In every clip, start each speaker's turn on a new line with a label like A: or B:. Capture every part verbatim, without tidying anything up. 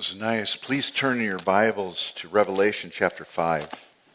A: was nice. Please turn in your Bibles to Revelation chapter five.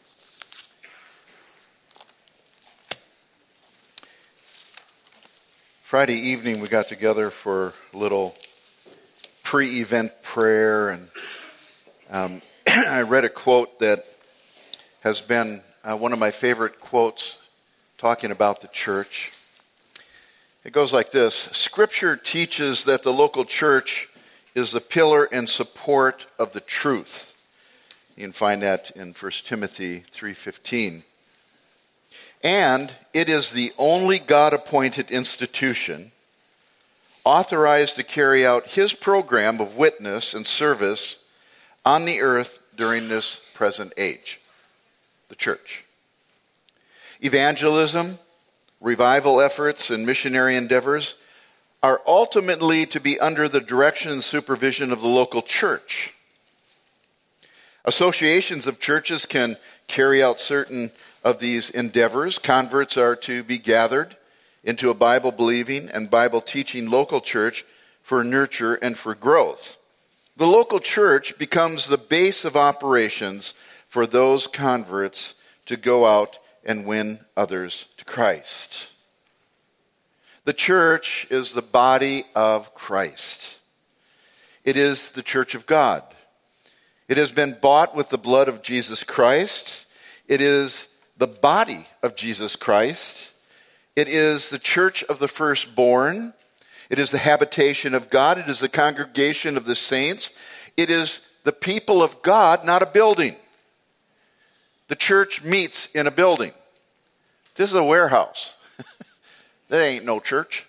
A: Friday evening we got together for a little pre-event prayer, and um, I read a quote that has been uh, one of my favorite quotes talking about the church. It goes like this: Scripture teaches that the local church is the pillar and support of the truth. You can find that in First Timothy three fifteen. And it is the only God-appointed institution authorized to carry out his program of witness and service on the earth during this present age, the church. Evangelism, revival efforts, and missionary endeavors are ultimately to be under the direction and supervision of the local church. Associations of churches can carry out certain of these endeavors. Converts are to be gathered into a Bible-believing and Bible-teaching local church for nurture and for growth. The local church becomes the base of operations for those converts to go out and win others to Christ. The church is the body of Christ. It is the church of God. It has been bought with the blood of Jesus Christ. It is the body of Jesus Christ. It is the church of the firstborn. It is the habitation of God. It is the congregation of the saints. It is the people of God, not a building. The church meets in a building. This is a warehouse. That ain't no church.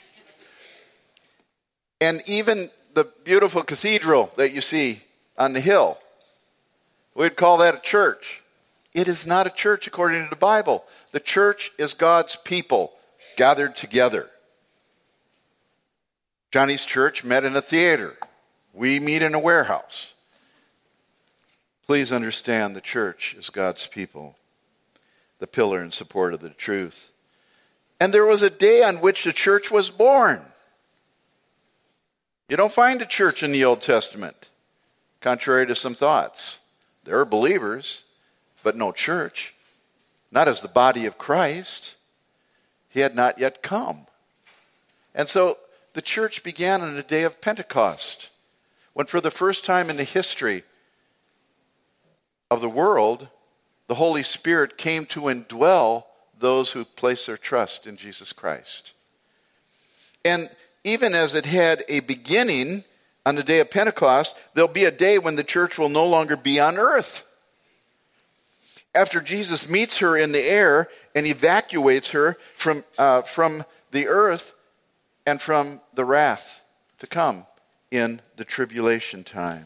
A: And even the beautiful cathedral that you see on the hill, we'd call that a church. It is not a church according to the Bible. The church is God's people gathered together. Johnny's church met in a theater. We meet in a warehouse. Please understand, the church is God's people, the pillar and support of the truth. And there was a day on which the church was born. You don't find a church in the Old Testament, contrary to some thoughts. There are believers, but no church, not as the body of Christ. He had not yet come. And so the church began on the day of Pentecost, when for the first time in the history of the world, the Holy Spirit came to indwell those who place their trust in Jesus Christ. And even as it had a beginning on the day of Pentecost, there'll be a day when the church will no longer be on earth. After Jesus meets her in the air and evacuates her from, uh, from the earth and from the wrath to come in the tribulation time.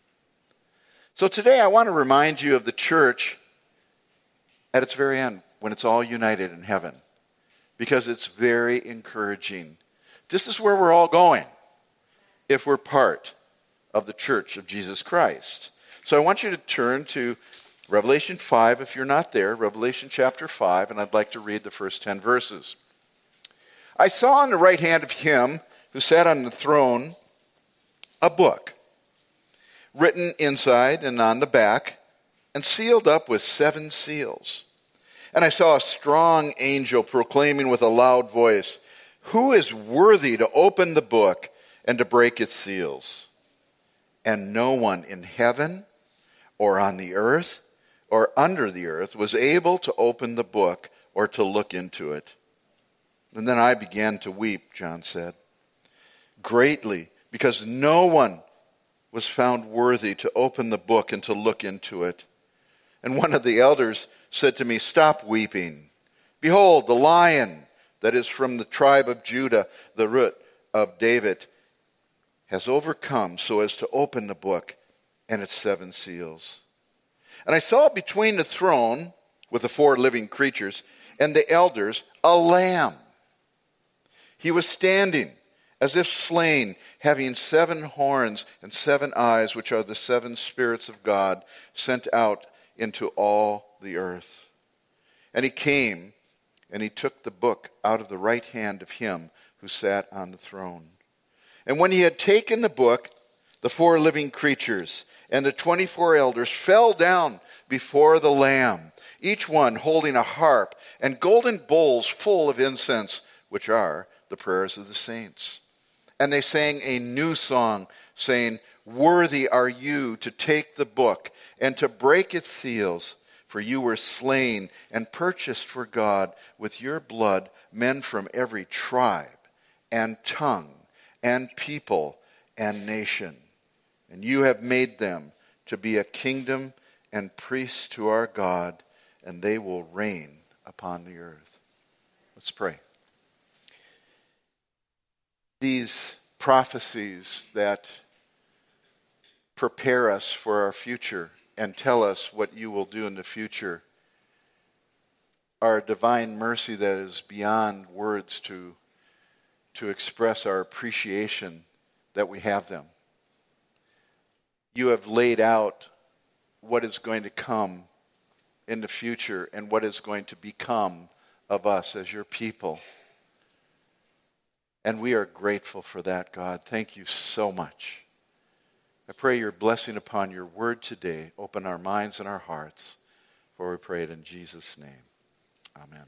A: So today I want to remind you of the church at its very end, when it's all united in heaven, because it's very encouraging. This is where we're all going if we're part of the church of Jesus Christ. So I want you to turn to Revelation five, if you're not there, Revelation chapter five, and I'd like to read the first ten verses. I saw on the right hand of him who sat on the throne a book, written inside and on the back, and sealed up with seven seals. And I saw a strong angel proclaiming with a loud voice, "Who is worthy to open the book and to break its seals?" And no one in heaven or on the earth or under the earth was able to open the book or to look into it. And then I began to weep, John said, greatly, because no one was found worthy to open the book and to look into it. And one of the elders said to me, "Stop weeping. Behold, the Lion that is from the tribe of Judah, the root of David, has overcome so as to open the book and its seven seals." And I saw between the throne with the four living creatures and the elders a lamb. He was standing as if slain, having seven horns and seven eyes, which are the seven spirits of God sent out into all the earth. And he came and he took the book out of the right hand of him who sat on the throne. And when he had taken the book, the four living creatures, and the twenty-four elders fell down before the Lamb, each one holding a harp and golden bowls full of incense, which are the prayers of the saints. And they sang a new song, saying, "Worthy are you to take the book and to break its seals, for you were slain and purchased for God with your blood men from every tribe and tongue and people and nation. And you have made them to be a kingdom and priests to our God, and they will reign upon the earth." Let's pray. These prophecies that prepare us for our future and tell us what you will do in the future are a divine mercy that is beyond words to, to express our appreciation that we have them. You have laid out what is going to come in the future and what is going to become of us as your people. And we are grateful for that, God. Thank you so much. I pray your blessing upon your word today. Open our minds and our hearts, for we pray it in Jesus' name. Amen.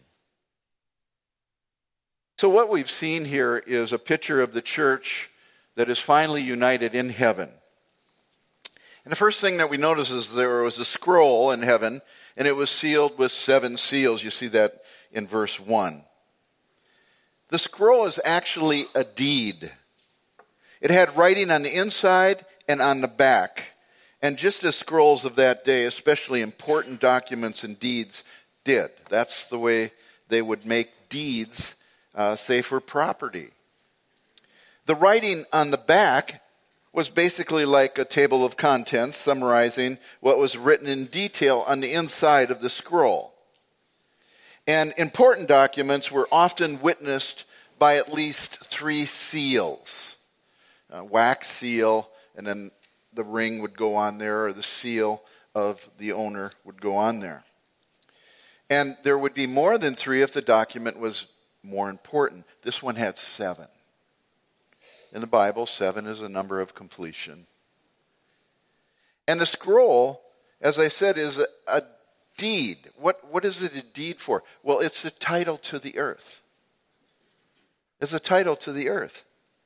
A: So what we've seen here is a picture of the church that is finally united in heaven. And the first thing that we notice is there was a scroll in heaven, and it was sealed with seven seals. You see that in verse one. The scroll is actually a deed. It had writing on the inside and on the back. And just as scrolls of that day, especially important documents and deeds, did. That's the way they would make deeds uh, say for property. The writing on the back was basically like a table of contents summarizing what was written in detail on the inside of the scroll. And important documents were often witnessed by at least three seals. A wax seal, and then the ring would go on there, or the seal of the owner would go on there. And there would be more than three if the document was more important. This one had seven. In the Bible, seven is a number of completion. And the scroll, as I said, is a, a deed. What, what is it a deed for? Well, it's the title to the earth. It's a title to the earth.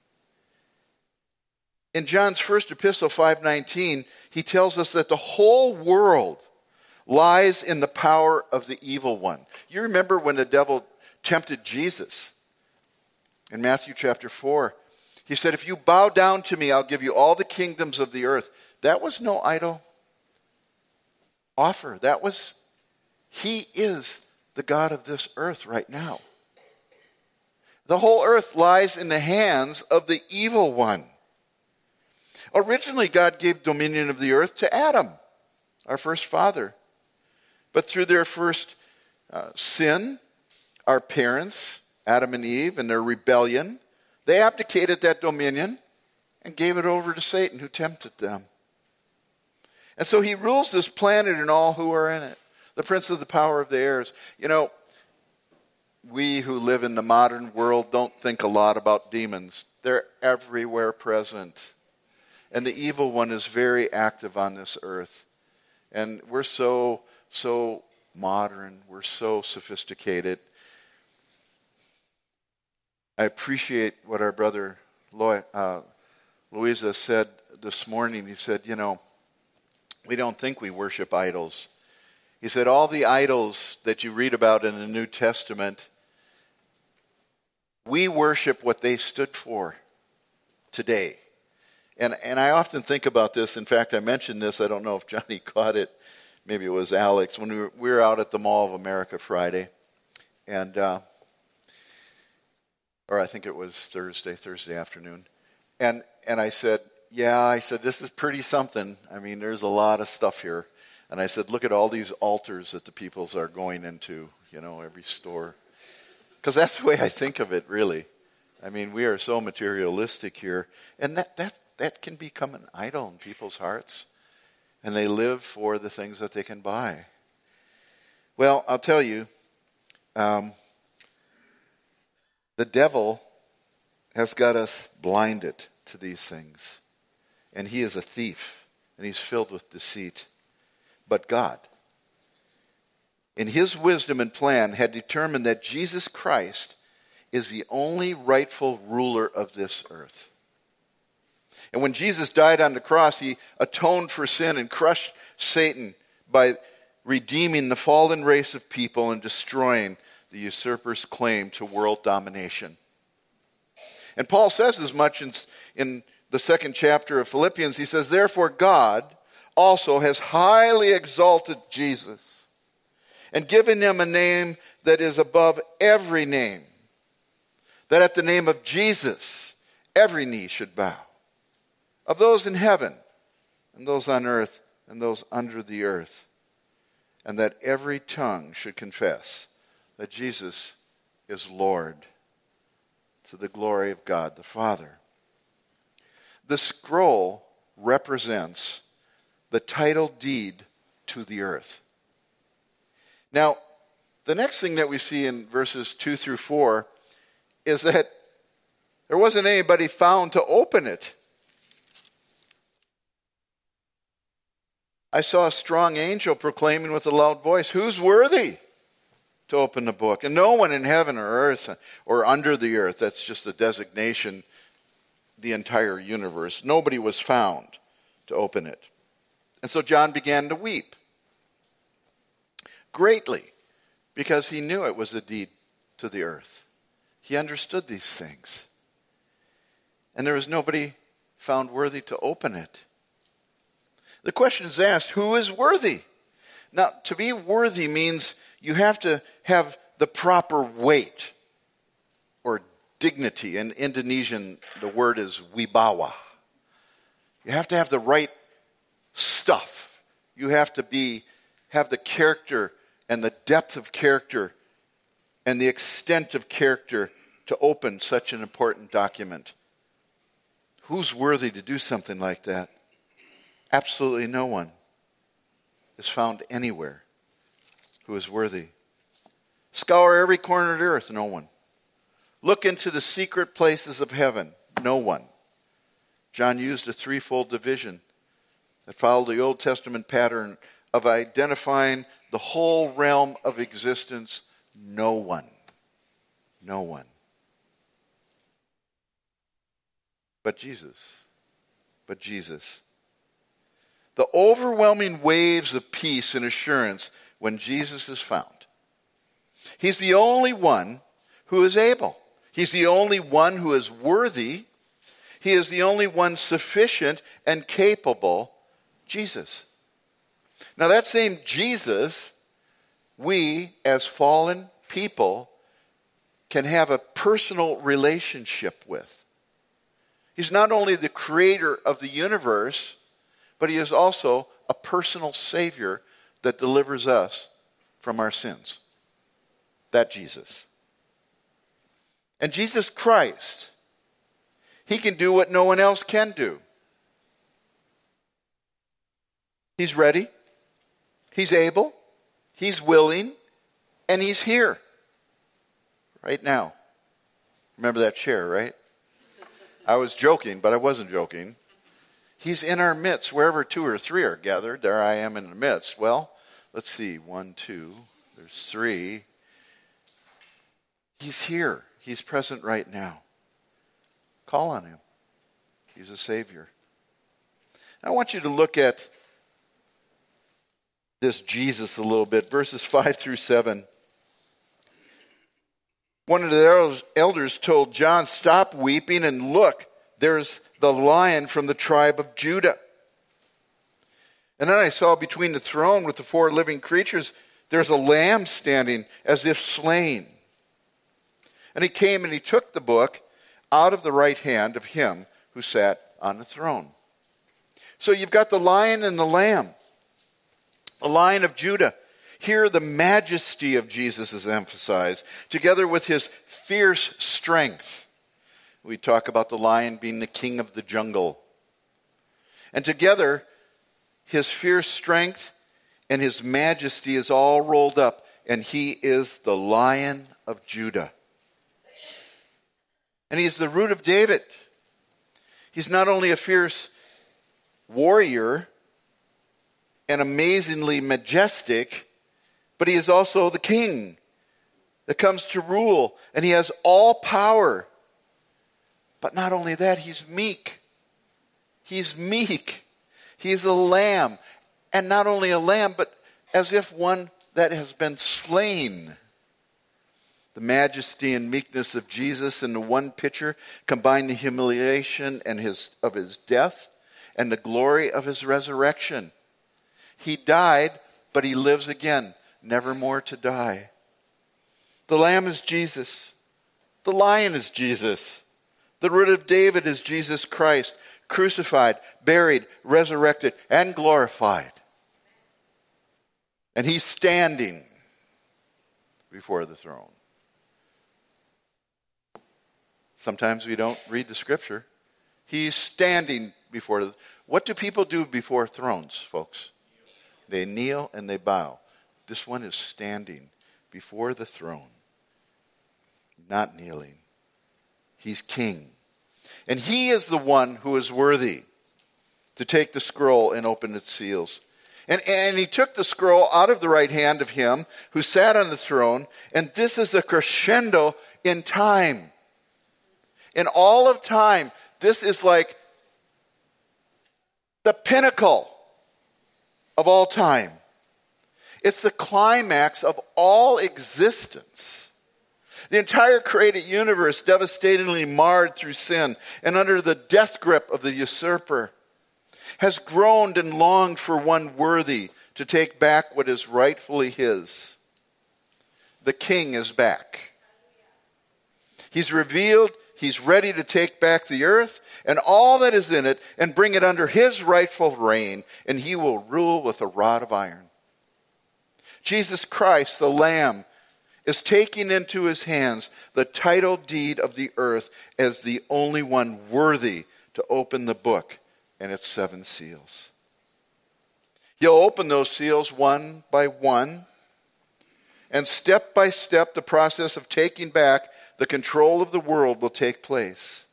A: In John's first epistle, five nineteen, he tells us that the whole world lies in the power of the evil one. You remember when the devil tempted Jesus in Matthew chapter four. He said, "If you bow down to me, I'll give you all the kingdoms of the earth." That was no idle offer. That was, he is the God of this earth right now. The whole earth lies in the hands of the evil one. Originally, God gave dominion of the earth to Adam, our first father. But through their first uh, sin, our parents, Adam and Eve, and their rebellion, they abdicated that dominion and gave it over to Satan, who tempted them. And so he rules this planet and all who are in it, the prince of the power of the airs. You know, we who live in the modern world don't think a lot about demons. They're everywhere present. And the evil one is very active on this earth. And we're so, so modern. We're so sophisticated. I appreciate what our brother Loy, uh, Louisa said this morning. He said, you know, we don't think we worship idols. He said, all the idols that you read about in the New Testament, we worship what they stood for today. And and I often think about this. In fact, I mentioned this. I don't know if Johnny caught it. Maybe it was Alex. When we were, we were out at the Mall of America Friday. And, uh, or I think it was Thursday, Thursday afternoon. And and I said, yeah, I said, this is pretty something. I mean, there's a lot of stuff here. And I said, look at all these altars that the peoples are going into, you know, every store. Because that's the way I think of it, really. I mean, we are so materialistic here. And that, that, that can become an idol in people's hearts. And they live for the things that they can buy. Well, I'll tell you, um, the devil has got us blinded to these things. and he is a thief, and he's filled with deceit. But God, in his wisdom and plan, had determined that Jesus Christ is the only rightful ruler of this earth. And when Jesus died on the cross, he atoned for sin and crushed Satan by redeeming the fallen race of people and destroying the usurper's claim to world domination. And Paul says as much in, in the second chapter of Philippians. He says, therefore God also has highly exalted Jesus and given him a name that is above every name, that at the name of Jesus every knee should bow, of those in heaven and those on earth and those under the earth, and that every tongue should confess that Jesus is Lord, to the glory of God the Father. The scroll represents the title deed to the earth. Now, the next thing that we see in verses two through four is that there wasn't anybody found to open it. I saw a strong angel proclaiming with a loud voice, who's worthy to open the book? And no one in heaven or earth or under the earth, that's just a designation, the entire universe. Nobody was found to open it. And so John began to weep greatly because he knew it was a deed to the earth. He understood these things. And there was nobody found worthy to open it. The question is asked, who is worthy? Now, to be worthy means you have to have the proper weight or dignity. In Indonesian, the word is wibawa. You have to have the right stuff. You have to be have the character and the depth of character and the extent of character to open such an important document. Who's worthy to do something like that? Absolutely no one is found anywhere who is worthy. Scour every corner of the earth, no one. Look into the secret places of heaven, no one. John used a threefold division that followed the Old Testament pattern of identifying the whole realm of existence. No one. No one. But Jesus. But Jesus. The overwhelming waves of peace and assurance when Jesus is found. He's the only one who is able. He's the only one who is worthy. He is the only one sufficient and capable. Jesus. Now that same Jesus, we as fallen people can have a personal relationship with. He's not only the creator of the universe, but he is also a personal Savior that delivers us from our sins. That Jesus. And Jesus Christ, he can do what no one else can do. He's ready, he's able, he's willing, and he's here. Right now. Remember that chair, right? I was joking, but I wasn't joking. He's in our midst. Wherever two or three are gathered, there I am in the midst. Well, let's see. One, two. There's three. He's here. He's present right now. Call on him. He's a Savior. I want you to look at this Jesus a little bit. Verses five through seven. One of the elders told John, stop weeping and look, there's the Lion from the tribe of Judah. And then I saw between the throne with the four living creatures, there's a lamb standing as if slain. And he came and he took the book out of the right hand of him who sat on the throne. So you've got the Lion and the Lamb, a Lion of Judah. Here the majesty of Jesus is emphasized, together with his fierce strength. We talk about the lion being the king of the jungle. And together, his fierce strength and his majesty is all rolled up, and he is the Lion of Judah. And he is the root of David. He's not only a fierce warrior and amazingly majestic, but he is also the king that comes to rule, and he has all power. But not only that, he's meek. He's meek. He's a lamb. And not only a lamb, but as if one that has been slain. The majesty and meekness of Jesus in the one picture combine the humiliation and his of his death and the glory of his resurrection. He died, but he lives again, never more to die. The Lamb is Jesus. The Lion is Jesus. The Root of David is Jesus Christ, crucified, buried, resurrected, and glorified. And he's standing before the throne. Sometimes we don't read the scripture. He's standing before the... What do people do before thrones, folks? They kneel and they bow. This one is standing before the throne, not kneeling. He's king. And he is the one who is worthy to take the scroll and open its seals. And, and he took the scroll out of the right hand of him who sat on the throne. And this is the crescendo in time. In all of time, this is like the pinnacle of all time. It's the climax of all existence. The entire created universe, devastatingly marred through sin and under the death grip of the usurper, has groaned and longed for one worthy to take back what is rightfully his. The king is back. He's revealed, he's ready to take back the earth and all that is in it and bring it under his rightful reign, and he will rule with a rod of iron. Jesus Christ, the Lamb, is taking into his hands the title deed of the earth as the only one worthy to open the book and its seven seals. He'll open those seals one by one, and step by step the process of taking back the control of the world will take place.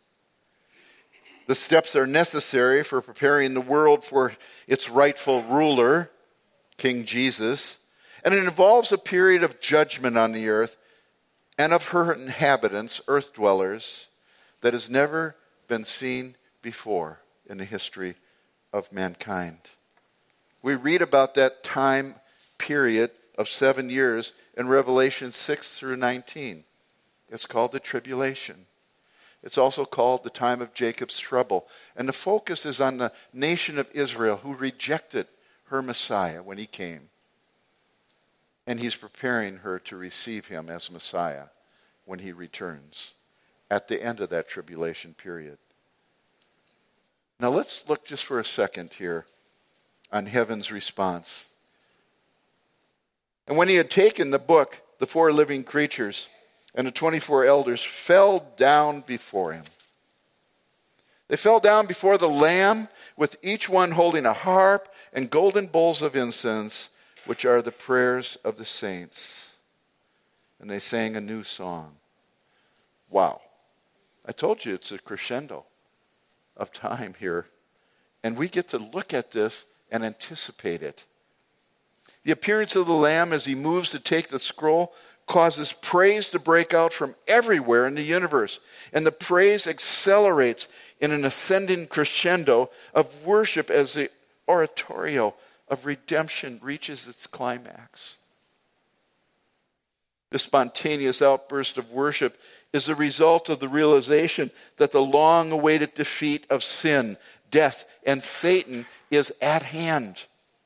A: The steps are necessary for preparing the world for its rightful ruler, King Jesus, and it involves a period of judgment on the earth and of her inhabitants, earth dwellers, that has never been seen before in the history of mankind. We read about that time period of seven years in Revelation six through nineteen. It's called the tribulation. It's also called the time of Jacob's trouble. And the focus is on the nation of Israel who rejected her Messiah when he came. And he's preparing her to receive him as Messiah when he returns at the end of that tribulation period. Now let's look just for a second here on heaven's response. And when he had taken the book, the four living creatures and the twenty-four elders fell down before him. They fell down before the Lamb, with each one holding a harp and golden bowls of incense, which are the prayers of the saints. And they sang a new song. Wow. I told you it's a crescendo of time here. And we get to look at this and anticipate it. The appearance of the Lamb as he moves to take the scroll causes praise to break out from everywhere in the universe. And the praise accelerates in an ascending crescendo of worship as the oratorio of redemption reaches its climax. The spontaneous outburst of worship is the result of the realization that the long-awaited defeat of sin, death, and Satan is at hand.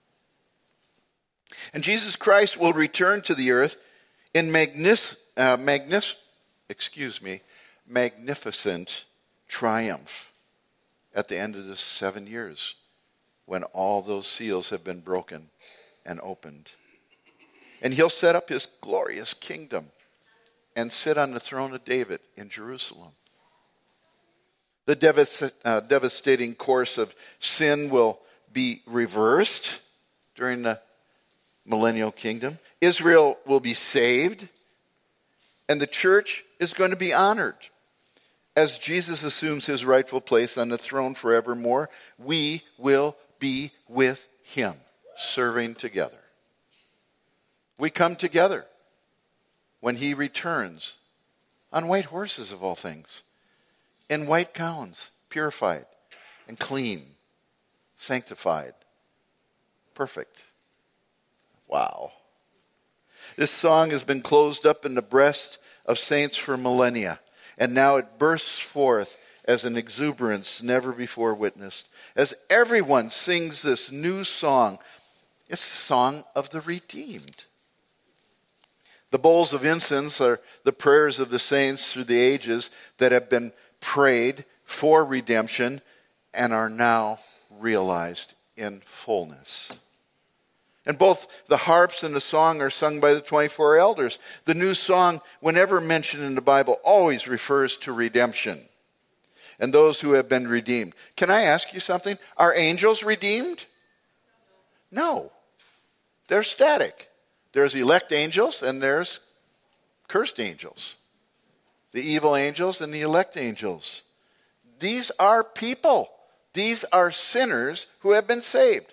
A: And Jesus Christ will return to the earth in magnis, uh, magnis, excuse me, magnificent triumph at the end of the seven years, when all those seals have been broken and opened. And he'll set up his glorious kingdom and sit on the throne of David in Jerusalem. The devast- uh, devastating course of sin will be reversed during the millennial kingdom. Israel will be saved, and the church is going to be honored. as Jesus assumes his rightful place on the throne forevermore, we will be with him, serving together. We come together when he returns on white horses of all things, in white gowns, purified and clean, sanctified, perfect. Wow. This song has been closed up in the breast of saints for millennia, and now it bursts forth as an exuberance never before witnessed. As everyone sings this new song, it's the song of the redeemed. The bowls of incense are the prayers of the saints through the ages that have been prayed for redemption and are now realized in fullness. And both the harps and the song are sung by the twenty-four elders. The new song, whenever mentioned in the Bible, always refers to redemption and those who have been redeemed. Can I ask you something? Are angels redeemed? No. They're static. There's elect angels and there's cursed angels. The evil angels and the elect angels. These are people. These are sinners who have been saved.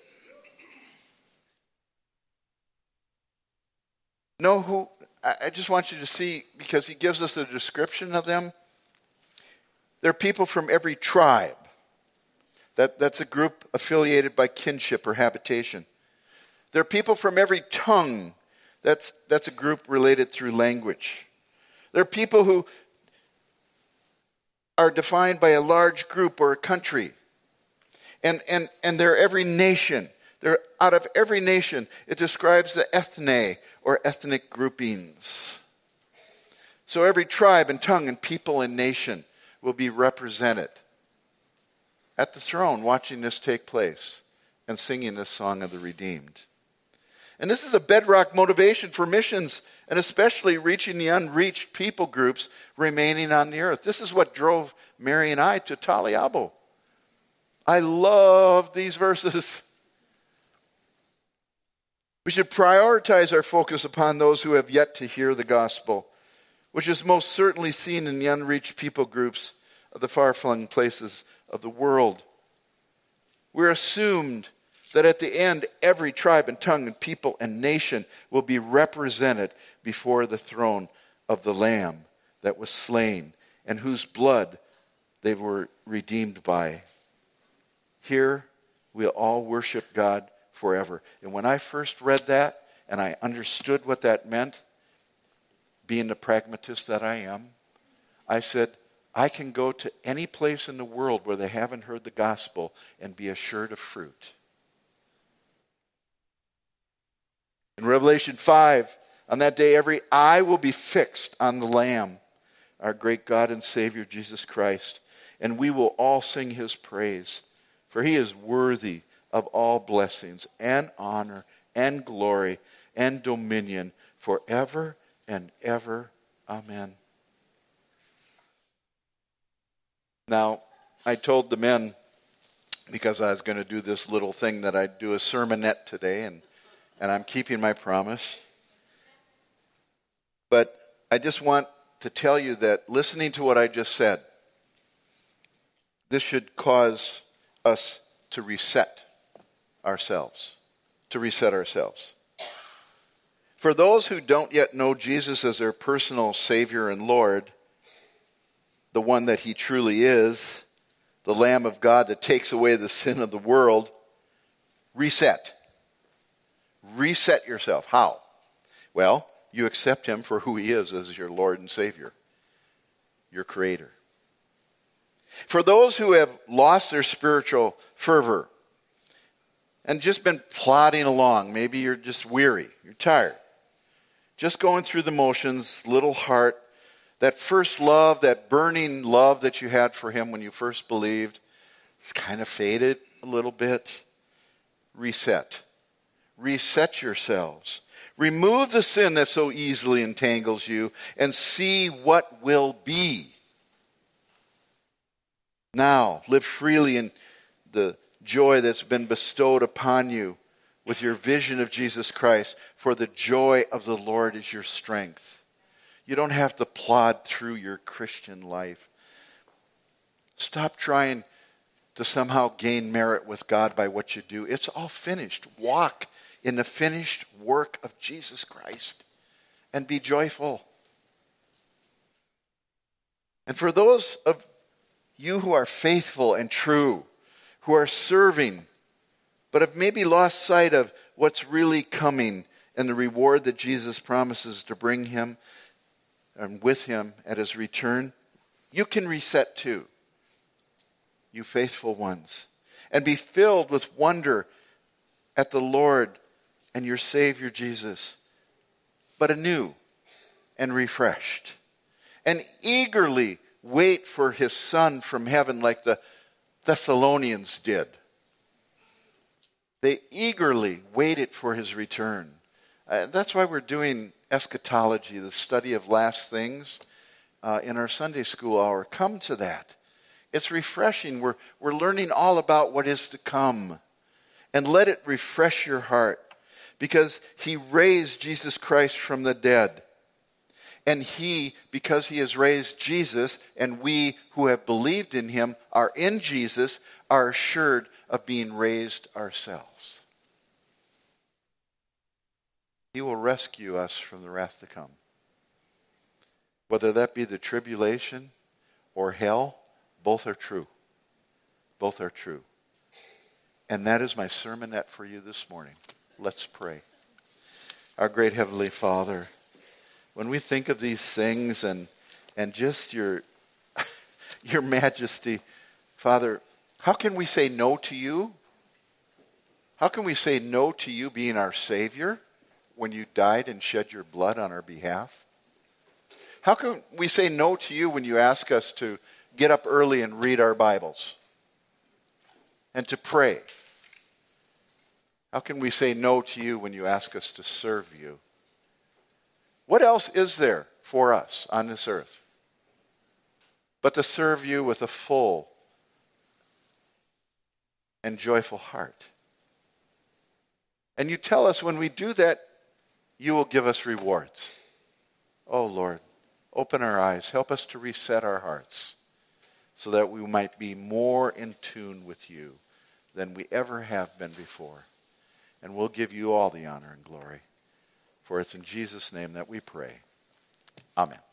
A: Know who, I just want you to see, because he gives us a description of them. They're people from every tribe. That, that's a group affiliated by kinship or habitation. They're people from every tongue. That's, that's a group related through language. They're people who are defined by a large group or a country. And, and, and they're every nation. They're out of every nation. It describes the ethne, or ethnic groupings. So every tribe and tongue and people and nation will be represented at the throne watching this take place and singing this song of the redeemed. And this is a bedrock motivation for missions, and especially reaching the unreached people groups remaining on the earth. This is what drove Mary and I to Taliabo. I love these verses. We should prioritize our focus upon those who have yet to hear the gospel, which is most certainly seen in the unreached people groups of the far-flung places of the world. We're assumed that at the end, every tribe and tongue and people and nation will be represented before the throne of the Lamb that was slain and whose blood they were redeemed by. Here, we'll all worship God forever. And when I first read that and I understood what that meant, being the pragmatist that I am, I said, I can go to any place in the world where they haven't heard the gospel and be assured of fruit. In Revelation five, on that day every eye will be fixed on the Lamb, our great God and Savior Jesus Christ, and we will all sing his praise, for he is worthy of all blessings and honor and glory and dominion forever and ever. Amen. Now, I told the men, because I was going to do this little thing that I'd do a sermonette today, and, and I'm keeping my promise. But I just want to tell you that listening to what I just said, this should cause us to reset ourselves, to reset ourselves. For those who don't yet know Jesus as their personal Savior and Lord, the one that he truly is, the Lamb of God that takes away the sin of the world, reset. Reset yourself. How? Well, you accept him for who he is as your Lord and Savior, your Creator. For those who have lost their spiritual fervor and just been plodding along, maybe you're just weary, you're tired, just going through the motions, little heart, that first love, that burning love that you had for him when you first believed, it's kind of faded a little bit. Reset. Reset yourselves. Remove the sin that so easily entangles you and see what will be. Now, live freely in the joy that's been bestowed upon you with your vision of Jesus Christ, for the joy of the Lord is your strength. You don't have to plod through your Christian life. Stop trying to somehow gain merit with God by what you do. It's all finished. Walk in the finished work of Jesus Christ and be joyful. And for those of you who are faithful and true, who are serving, but have maybe lost sight of what's really coming and the reward that Jesus promises to bring him and with him at his return, you can reset too, you faithful ones, and be filled with wonder at the Lord and your Savior Jesus, but anew and refreshed, and eagerly wait for his Son from heaven like the Thessalonians did. They eagerly waited for his return. Uh, that's why we're doing eschatology, the study of last things, uh, in our Sunday school hour. Come to that. It's refreshing. We're, we're learning all about what is to come. And let it refresh your heart, because he raised Jesus Christ from the dead. And he, because he has raised Jesus, and we who have believed in him are in Jesus, are assured of being raised ourselves. He will rescue us from the wrath to come. Whether that be the tribulation or hell, both are true. Both are true. And that is my sermonette for you this morning. Let's pray. Our great Heavenly Father, when we think of these things and and just your your majesty, Father, how can we say no to you? How can we say no to you being our Savior when you died and shed your blood on our behalf? How can we say no to you when you ask us to get up early and read our Bibles and to pray? How can we say no to you when you ask us to serve you? What else is there for us on this earth but to serve you with a full and joyful heart? And you tell us when we do that, you will give us rewards. Oh Lord, open our eyes. Help us to reset our hearts so that we might be more in tune with you than we ever have been before. And we'll give you all the honor and glory. For it's in Jesus' name that we pray. Amen.